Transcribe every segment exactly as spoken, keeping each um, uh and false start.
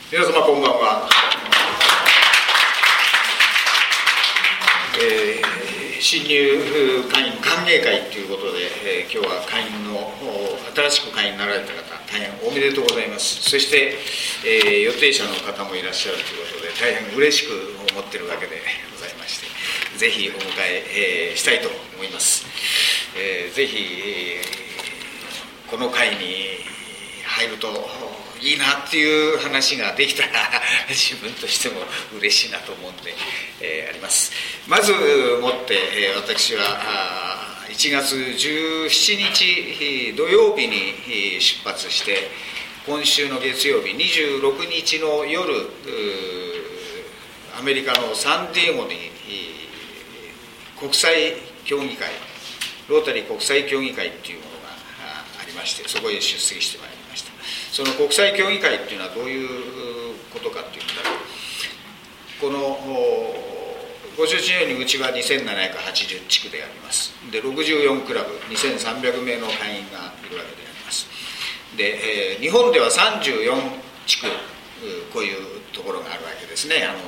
皆様こんばんは。えー、新入会員歓迎会ということで、えー、今日は会員の新しく会員になられた方大変おめでとうございます。そして、えー、予定者の方もいらっしゃるということで大変嬉しく思っているわけでございまして、ぜひお迎え、えー、したいと思います。えー、ぜひ、えー、この会に入るといいなっていう話ができたら自分としても嬉しいなと思うんで、えー、あります。まずもって、えー、私はいちがつじゅうしちにち土曜日に出発して、今週の月曜日にじゅうろくにちの夜、アメリカのサンディエゴに国際協議会、ロータリー国際協議会っていうものがありまして、そこへ出席してまいりました。その国際協議会っていうのはどういうことかっていったら、このご承知のようにうちはにせんななひゃくはちじゅうちくであります。でろくじゅうよんクラブにせんさんびゃくめいの会員がいるわけであります。で、えー、日本ではさんじゅうよんちくこういうところがあるわけですね。あの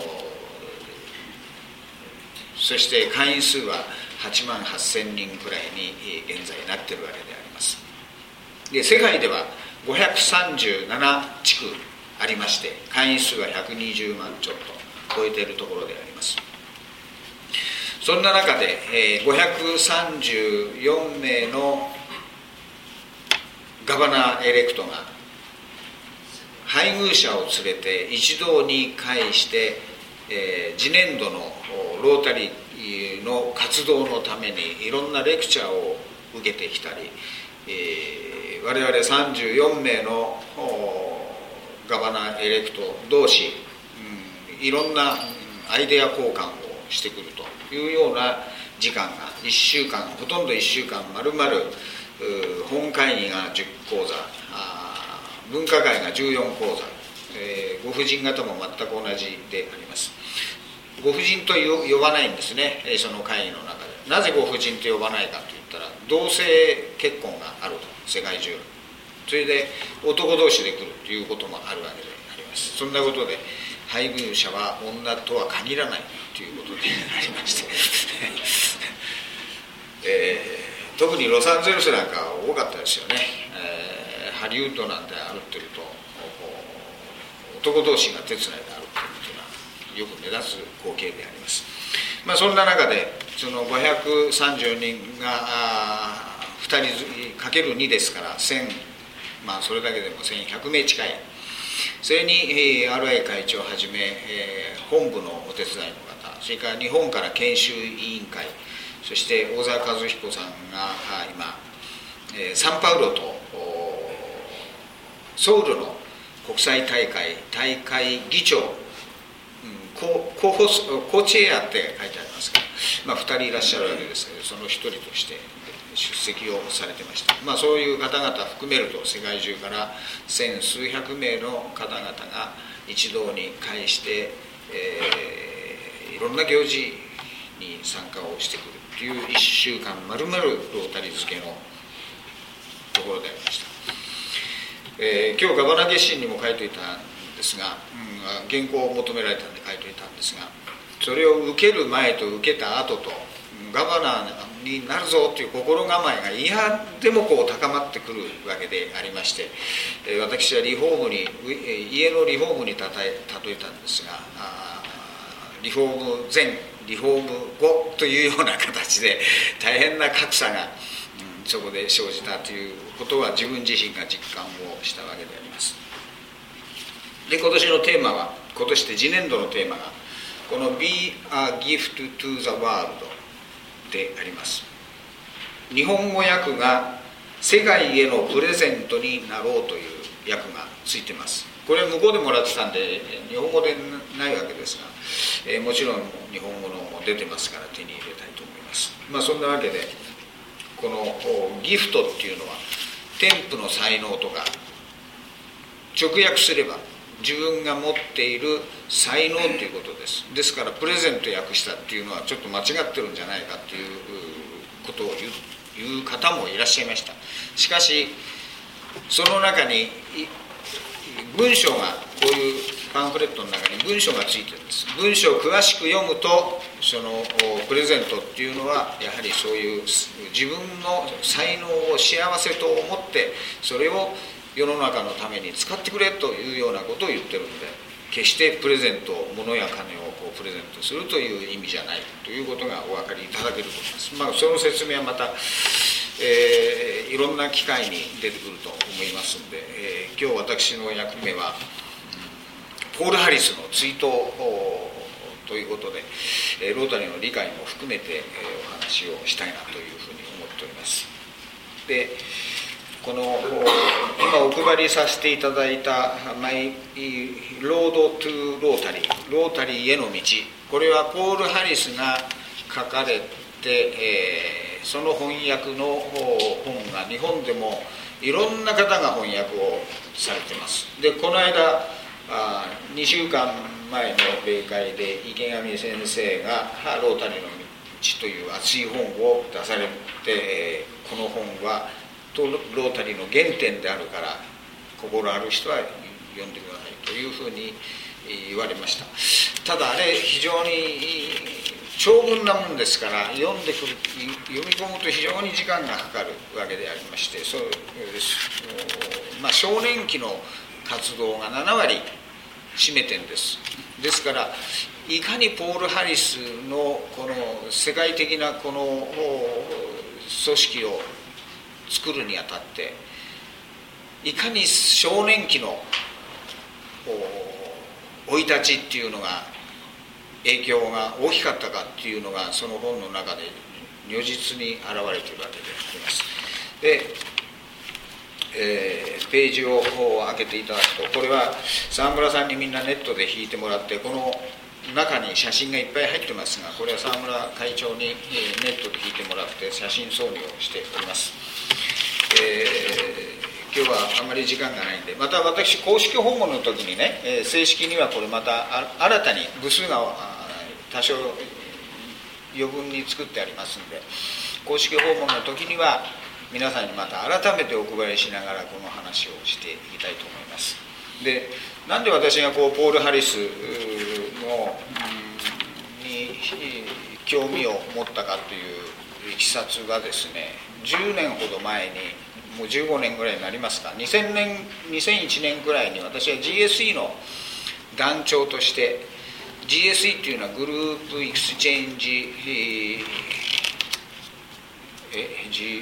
そして会員数ははちまんはっせんにんくらいに現在なっているわけであります。で世界ではごひゃくさんじゅうななちくありまして、会員数はひゃくにじゅうまんちょっと超えているところであります。そんな中で、えー、ごひゃくさんじゅうよんめいのガバナーエレクトが配偶者を連れて一堂に会して、えー、次年度のロータリーの活動のためにいろんなレクチャーを受けてきたり、えー、我々さんじゅうよんめいのガバナーエレクト同士、うん、いろんなアイデア交換をしてくるというような時間がいっしゅうかん、ほとんどいっしゅうかんまるまる本会議がじゅっこうざ、分科会がじゅうよんこうざ、えー、ご婦人方も全く同じであります。ご婦人と呼ばないんですね、その会議の中で。なぜご婦人と呼ばないかといったら、同性結婚があると、世界中。それで男同士で来るということもあるわけであります。そんなことで配偶者は女とは限らないということでありまして、えー、特にロサンゼルスなんかは多かったですよね。えー、ハリウッドなんて歩ってると男同士が手つないで歩っているというのはよく目立つ光景であります。まあ、そんな中でそのごひゃくさんじゅうにんがふたりかけるにですからせん、まあそれだけでもせんひゃくめい近い。それに アールアイ 会長をはじめ、えー、本部のお手伝いの方、それから日本から研修委員会、そして大沢和彦さんが今、えー、サンパウロとソウルの国際大会大会議長、うん、コーホスコーチエアって書いてありますが、まあ、ふたりいらっしゃるわけですけど、そのひとりとして出席をされてました。まあ、そういう方々含めると世界中から千数百名の方々が一堂に会して、えー、いろんな行事に参加をしてくるといういっしゅうかんまるまるロータリー付けのところでありました。えー、今日ガバナ月信にも書いておいたんですが、うん、原稿を求められたんで書いておいたんですが、それを受ける前と受けた後とガバナーになるぞという心構えが嫌でもこう高まってくるわけでありまして、えー、私はリフォームに家のリフォームにたたえ例えたんですが、リフォーム前リフォーム後というような形で大変な格差が、うん、そこで生じたということは自分自身が実感をしたわけであります。で、今年のテーマは、今年で次年度のテーマがこの Be a Gift to the World であります。日本語訳が世界へのプレゼントになろうという訳がついてます。これは向こうでもらってたんで日本語でないわけですが、えー、もちろん日本語のも出てますから手に入れたいと思います。まあ、そんなわけでこのギフトっていうのは天賦の才能とか、直訳すれば自分が持っている才能ということです。ですからプレゼント訳したっていうのはちょっと間違ってるんじゃないかということを言う、言う方もいらっしゃいました。しかしその中に文章がこういうパンフレットの中に文章がついてるんです。文章を詳しく読むと、そのプレゼントっていうのはやはりそういう自分の才能を幸せと思ってそれを世の中のために使ってくれというようなことを言ってるんで、決してプレゼント、物や金をこうプレゼントするという意味じゃないということがお分かりいただけると思います。まあ、その説明はまた、えー、いろんな機会に出てくると思いますので、えー、今日私の役目はポール・ハリスの追悼ということで、えー、ロータリーの理解も含めて、えー、お話をしたいなというふうに思っております。で、この今お配りさせていただいたマイロードトゥロータリー、ロータリーへの道、これはポール・ハリスが書かれて、えー、その翻訳の本が日本でもいろんな方が翻訳をされています。で、この間あにしゅうかんまえの例会で池上先生がロータリーの道という熱い本を出されて、この本はロータリーの原点であるから心ある人は読んでくださいというふうに言われました。ただあれ非常に長文なもんですから読んでくる読み込むと非常に時間がかかるわけでありまして、そう、まあ、少年期の活動がななわり占めてんです。ですからいかにポール・ハリスのこの世界的なこの組織を作るにあたっていかに少年期の生い立ちっていうのが影響が大きかったかっていうのがその本の中で如実に現れているわけであります。で、えー、ページを開けていただくと、これは沢村さんにみんなネットで引いてもらって、この中に写真がいっぱい入ってますが、これは沢村会長にネットで引いてもらって写真挿入をしております。えー、今日はあまり時間がないんで、また私公式訪問の時にね、えー、正式にはこれまた新たに部数が多少余分に作ってありますので、公式訪問の時には皆さんにまた改めてお配りしながらこの話をしていきたいと思います。で、なんで私がこうポール・ハリスのに興味を持ったかといういきさつがですね、じゅうねんほど前に、もうじゅうごねんぐらいになりますか、にせんねんにせんいちねんぐらいに私は ジーエスイー の団長として、 ジーエスイー っていうのはグループエクスチェンジえ G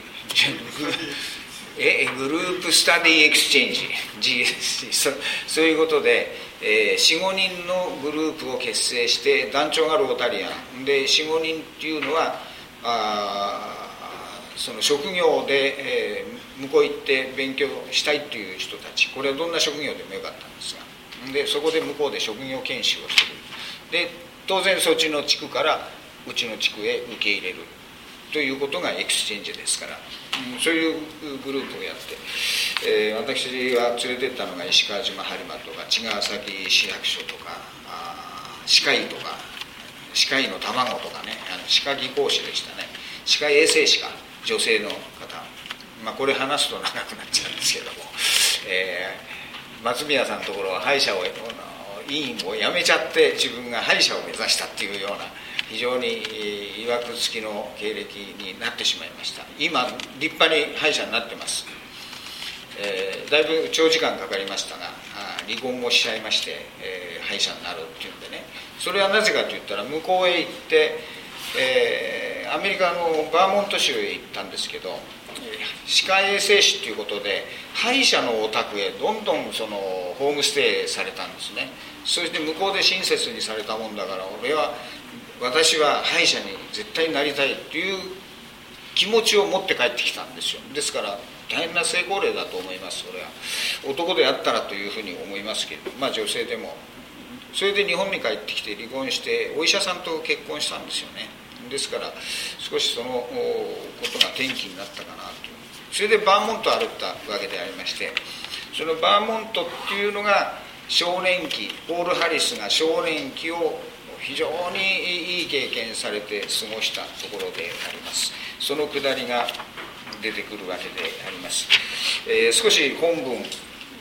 えグループスタディエクスチェンジ ジーエスイー そ, そういうことで、えー、よん、ごにんのグループを結成して、団長がロータリアンで、よん、ごにんっていうのはあその職業で、えー、向こう行って勉強したいっていう人たち、これはどんな職業でもよかったんですが、でそこで向こうで職業研修をする。で当然そっちの地区からうちの地区へ受け入れるということがエクスチェンジですから、うん、そういうグループをやって、えー、私が連れてったのが石川島播磨とか茅ヶ崎市役所とか歯科医とか歯科医の卵とかね、あの歯科技工士でしたね、歯科衛生士か女性の方、まあ、これ話すと長くなっちゃうんですけども、えー、松宮さんのところは歯医者を委員を辞めちゃって自分が歯医者を目指したっていうような非常にいわくつきの経歴になってしまいました。今立派に歯医者になってます。えー、だいぶ長時間かかりましたが、離婚をしちゃいまして、えー、歯医者になるっていうんでね、それはなぜかといったら向こうへ行って、えー、アメリカのバーモント州へ行ったんですけど、歯科衛生士ということで歯医者のお宅へどんどんそのホームステイされたんですね。そして向こうで親切にされたもんだから、俺は私は歯医者に絶対になりたいという気持ちを持って帰ってきたんですよ。ですから大変な成功例だと思います。それは男であったらというふうに思いますけど、まあ女性でも。それで日本に帰ってきて離婚してお医者さんと結婚したんですよね。ですから少しそのことが転機になったかなと。それでバーモントを歩いたわけでありまして、そのバーモントっていうのが少年期、ポール・ハリスが少年期を非常にいい経験されて過ごしたところであります。そのくだりが出てくるわけであります。えー、少し本文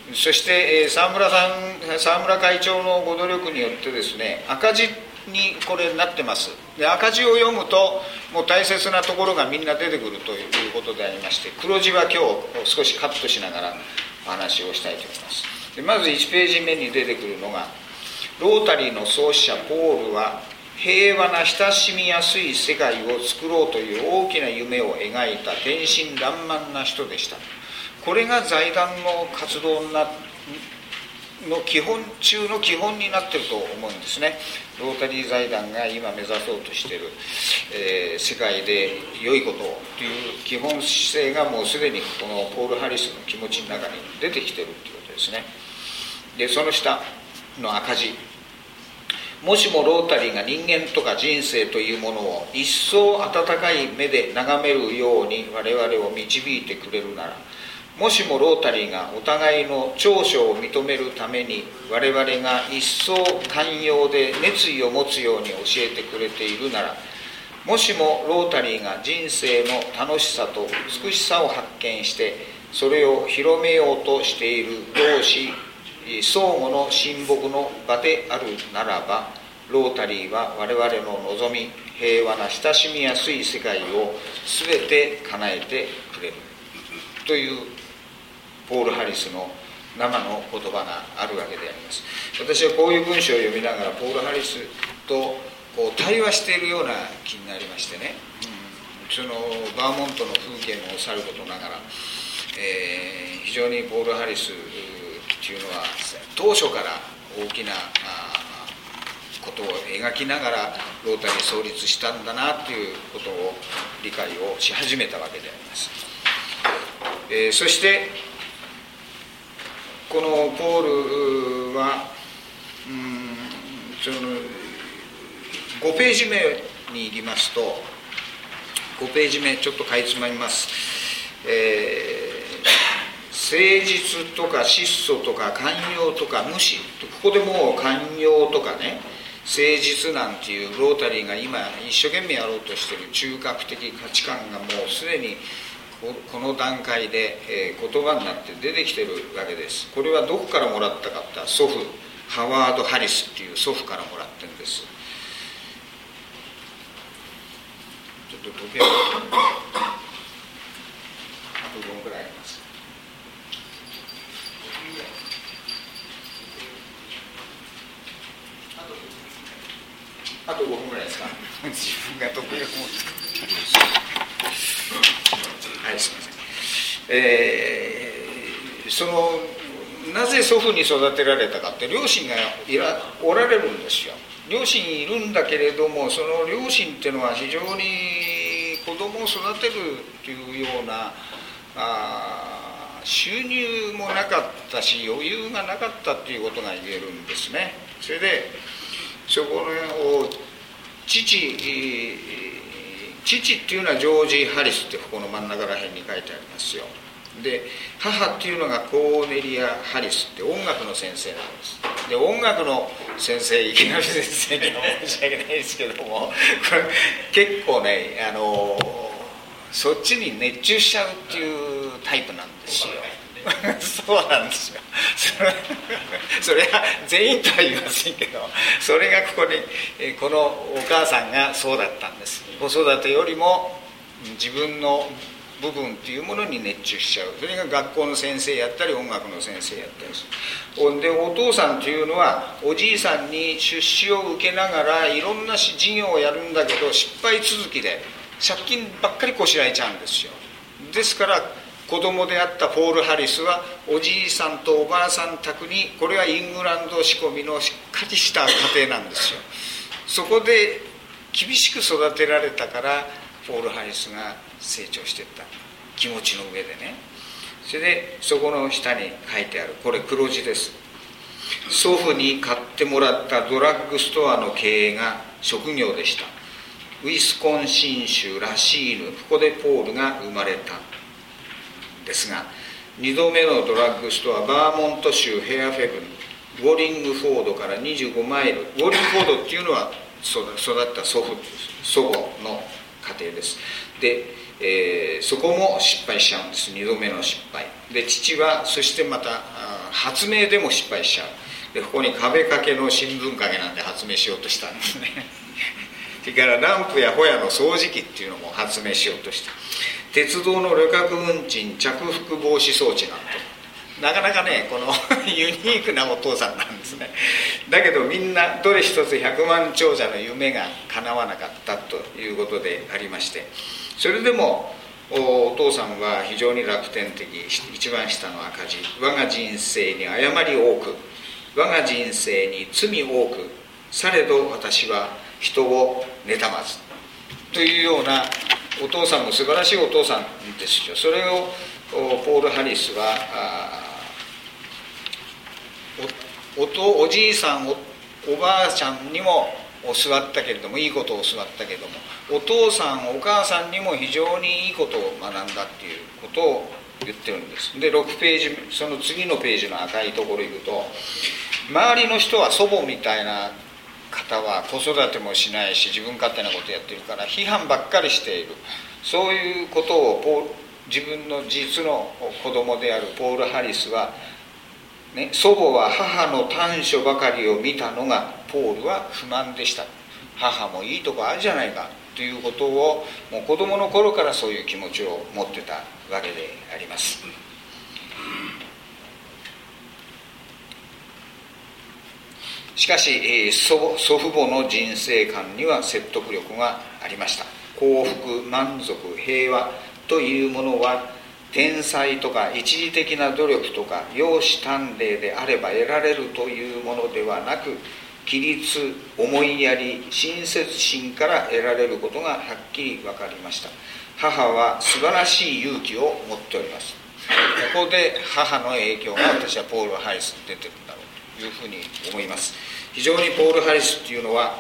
そして沢村さん、沢村会長のご努力によってですね、赤字にこれなってます。で、赤字を読むともう大切なところがみんな出てくるということでありまして、黒字は今日少しカットしながらお話をしたいと思います。で、まずいちページ目に出てくるのが、ロータリーの創始者ポールは平和な親しみやすい世界を作ろうという大きな夢を描いた天真爛漫な人でした。これが財団の活動なの基本中の基本になっていると思うんですね。ロータリー財団が今目指そうとしている、えー、世界で良いことという基本姿勢がもうすでにこのポール・ハリスの気持ちの中に出てきているということですね。で、その下の赤字、もしもロータリーが人間とか人生というものを一層温かい目で眺めるように我々を導いてくれるなら、もしもロータリーがお互いの長所を認めるために我々が一層寛容で熱意を持つように教えてくれているなら、もしもロータリーが人生の楽しさと美しさを発見してそれを広めようとしている同志相互の親睦の場であるならば、ロータリーは我々の望み平和な親しみやすい世界を全て叶えてくれるというポール・ハリスの生の言葉があるわけであります。私はこういう文章を読みながらポール・ハリスとこう対話しているような気になりましてね、うん、そのバーモントの風景もさることながら、えー、非常にポール・ハリスというのは当初から大きなことを描きながらロータリー創立したんだなということを理解をし始めたわけであります。えー、そしてこのポールはうんそのごページ目に行きますと、ごページ目ちょっとかいつまみます。えー誠実とか質素とか寛容とか無視、ここでもう寛容とかね、誠実なんていうロータリーが今一生懸命やろうとしている中核的価値観がもうすでにこの段階で言葉になって出てきてるわけです。これはどこからもらったかって祖父ハワード・ハリスっていう祖父からもらってるんです。ちょっと時計をあとどのくらいあります。あとごふんぐらいですか。自分が得意を持ってはい、すみません。えー、そのなぜ祖父に育てられたかって、両親がいらおられるんですよ。両親いるんだけれども、その両親っていうのは非常に子供を育てるというようなあ収入もなかったし余裕がなかったっていうことが言えるんですね。それでそこの父父っていうのはジョージ・ハリスってここの真ん中ら辺に書いてありますよ。で母っていうのがコーネリア・ハリスって音楽の先生なんです。で音楽の先生、いきなり先生には申し訳ないですけども、これ結構ねあのそっちに熱中しちゃうっていうタイプなんですよ。そうなんですよ。それ, それは全員とは言いませんけど、それがここにこのお母さんがそうだったんです。子育てよりも自分の部分っていうものに熱中しちゃう。それが学校の先生やったり音楽の先生やったりする。でお父さんというのはおじいさんに出資を受けながらいろんな事業をやるんだけど失敗続きで借金ばっかりこしらえちゃうんですよ。ですから子供であったポール・ハリスはおじいさんとおばあさん宅に、これはイングランド仕込みのしっかりした家庭なんですよ。そこで厳しく育てられたからポール・ハリスが成長していった気持ちの上でね。それでそこの下に書いてある、これ黒字です。祖父に買ってもらったドラッグストアの経営が職業でした。ウィスコンシン州ラシーヌ、ここでポールが生まれたですが、にどめのドラッグストアバーモント州ヘアフェブン、ウォリングフォードからにじゅうごマイル、ウォリングフォードっていうのは育った祖父祖母の家庭です。で、えー、そこも失敗しちゃうんです。にどめの失敗で、父はそしてまた発明でも失敗しちゃう。でここに壁掛けの新聞掛けなんて発明しようとしたんですねそれからランプやホヤの掃除機っていうのも発明しようとした。鉄道の旅客運賃着服防止装置なんて、なかなかねこのユニークなお父さんなんですね。だけどみんなどれ一つひゃくまん長者の夢が叶わなかったということでありまして、それでもお父さんは非常に楽天的、一番下の赤字、我が人生に誤り多く、我が人生に罪多く、されど私は人を妬まずというようなお父さんも素晴らしいお父さんですよ。それをポール・ハリスはお, お, とおじいさん お, おばあちゃんにも教わったけれども、いいことを教わったけれども、お父さんお母さんにも非常にいいことを学んだっていうことを言ってるんです。でろくページ、その次のページの赤いところに行くと、周りの人は祖母みたいな方は子育てもしないし自分勝手なことやってるから批判ばっかりしている。そういうことをポール自分の実の子供であるポール・ハリスは、ね、祖母は母の短所ばかりを見たのがポールは不満でした。母もいいとこあるじゃないかということをもう子供の頃からそういう気持ちを持ってたわけであります。しかし祖父母の人生観には説得力がありました。幸福、満足、平和というものは天才とか一時的な努力とか容姿端麗であれば得られるというものではなく、規律、思いやり、親切心から得られることがはっきり分かりました。母は素晴らしい勇気を持っております。ここで母の影響が私はポール・ハリスに出てるんだろうというふうに思います。非常にポール・ハリスっていうのは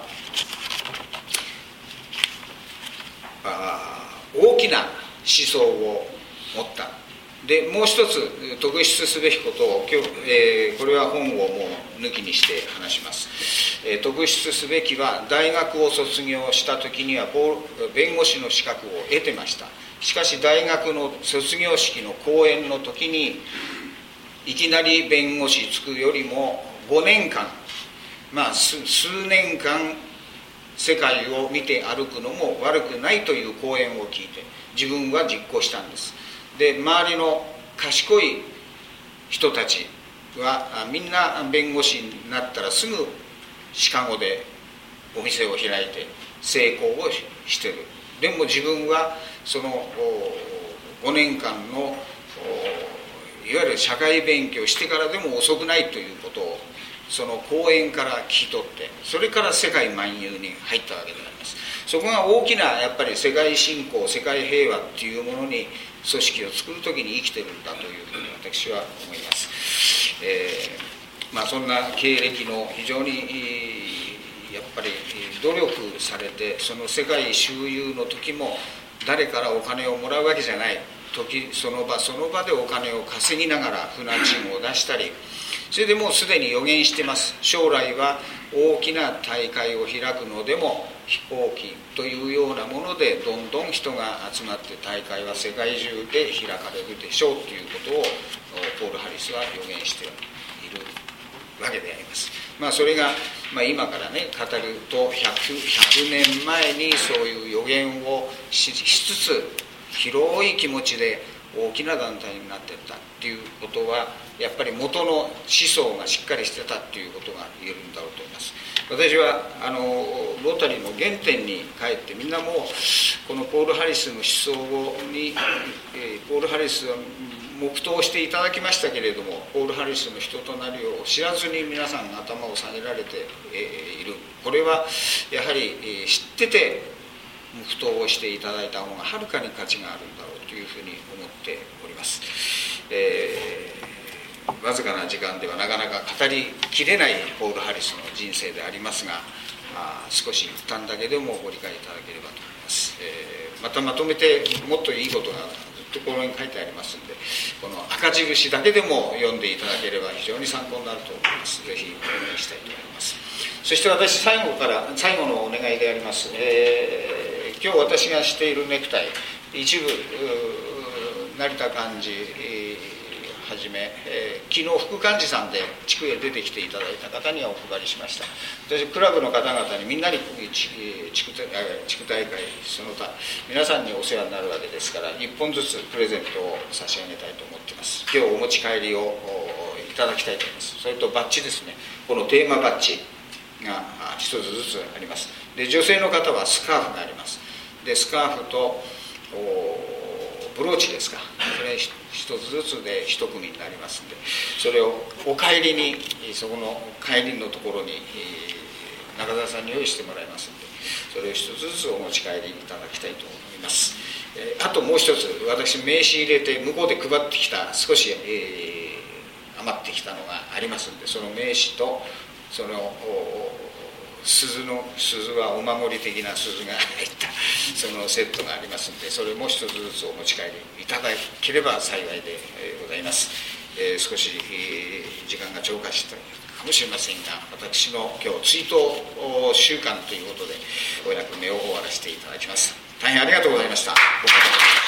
あ大きな思想を持った。でもう一つ特筆すべきことを今日、えー、これは本をもう抜きにして話します、えー、特筆すべきは大学を卒業した時にはポール弁護士の資格を得てました。しかし大学の卒業式の講演の時にいきなり弁護士つくよりもごねんかん、まあ数年間世界を見て歩くのも悪くないという講演を聞いて自分は実行したんです。で周りの賢い人たちはみんな弁護士になったらすぐシカゴでお店を開いて成功をしてる。でも自分はそのごねんかんのいわゆる社会勉強してからでも遅くないということをその講演から聞き取って、それから世界万有に入ったわけであります。そこが大きなやっぱり世界振興、世界平和っていうものに組織を作るときに生きてるんだというふうに私は思います。えー、まあそんな経歴の非常にやっぱり努力されて、その世界周遊の時も誰からお金をもらうわけじゃない。時その場その場でお金を稼ぎながら船賃を出したり、それでもうすでに予言してます。将来は大きな大会を開くのでも飛行機というようなものでどんどん人が集まって大会は世界中で開かれるでしょうということをポール・ハリスは予言しているわけであります。まあそれが、まあ、今からね語ると ひゃく, ひゃくねんまえにそういう予言を し, しつつ広い気持ちで大きな団体になっていったっていうことはやっぱり元の思想がしっかりしてたっていうことが言えるんだろうと思います。私はあのロータリーの原点に帰ってみんなもうこのポール・ハリスの思想に、えー、ポール・ハリスは黙祷していただきましたけれども、ポール・ハリスの人となりを知らずに皆さんが頭を下げられて、えー、いる。これはやはり、えー、知ってて黙祷をしていただいた方がはるかに価値があるんだろうというふうに思っております。えー、わずかな時間ではなかなか語りきれないポール・ハリスの人生でありますが、あ少し一旦だけでもご理解いただければと思います。えー、またまとめてもっといいことがところに書いてありますので、この赤字節だけでも読んでいただければ非常に参考になると思います。ぜひお願いしたいと思います。そして私最後から最後のお願いであります、えー、今日私がしているネクタイ一部成田幹事はじめ、えー、昨日副幹事さんで地区へ出てきていただいた方にはお配りしました。私クラブの方々にみんなに地区地区大会その他皆さんにお世話になるわけですから、いっぽんずつプレゼントを差し上げたいと思っています。今日お持ち帰りをいただきたいと思います。それとバッジですね、このテーマバッジが一つずつあります。で女性の方はスカーフがあります。でスカーフとブローチですか、それ一つずつで一組になりますので、それをお帰りにそこの帰りのところに中澤さんに用意してもらいますので、それを一つずつお持ち帰りいただきたいと思います。あともう一つ、私名刺入れて向こうで配ってきた少し、えー、余ってきたのがありますので、その名刺とその鈴の鈴はお守り的な鈴が入ったそのセットがありますので、それも一つずつお持ち帰りいただければ幸いでございます。えー、少し、えー、時間が超過したかもしれませんが、私の今日追悼週間ということでお役目を終わらせていただきます。大変ありがとうございました。